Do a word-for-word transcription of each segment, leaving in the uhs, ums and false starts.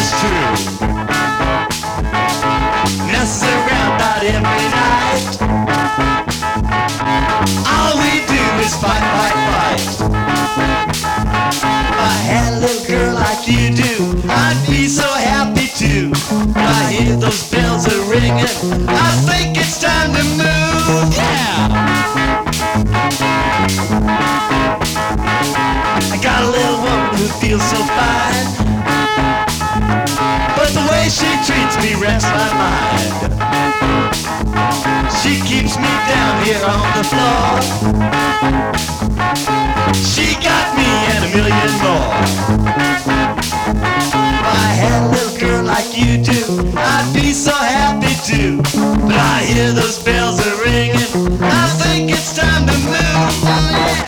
is true. Mess around about every night. All we do is fight, fight, fight. If I had a little girl like you do, I'd be so happy too. When I hear those bells are ringing, I think it's time to move. Yeah! I got a little woman who feels so fine, but the way she treats me wrecks my mind. She keeps me down here on the floor. She got me and a million more. If I had a little girl like you do, I'd be so happy too. But I hear those bells are ringing, I think it's time to move. Oh yeah!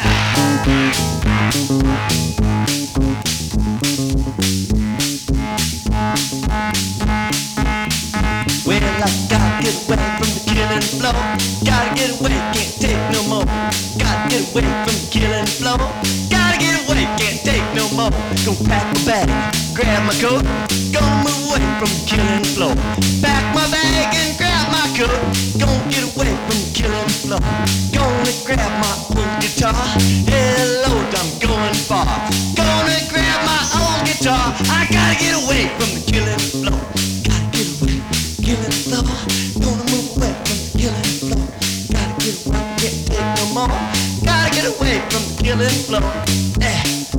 Well, I gotta get away from the killing floor. Gotta get away, can't take no more. Gotta get away from the killing floor. Gotta get away, can't take no more. Gonna pack my bag, grab my coat. Gonna move away from the killing floor. Pack my bag and grab my coat. Gonna get away from the killing floor. Gonna grab my own guitar. Hello, I'm going far. Gonna grab my own guitar. I gotta get away from the killing floor. Gotta get away, killing floor. Gonna move away from the killing floor. Gotta get away, can't take no more. Gotta get away from the killing floor. Eh.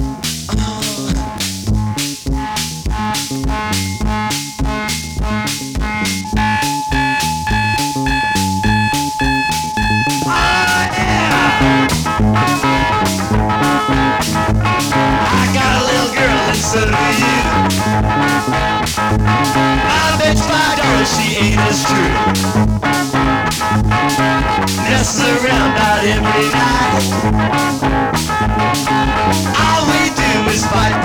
So do you. I bet five dollars she ain't as true. Mess around about every night. All we do is fight.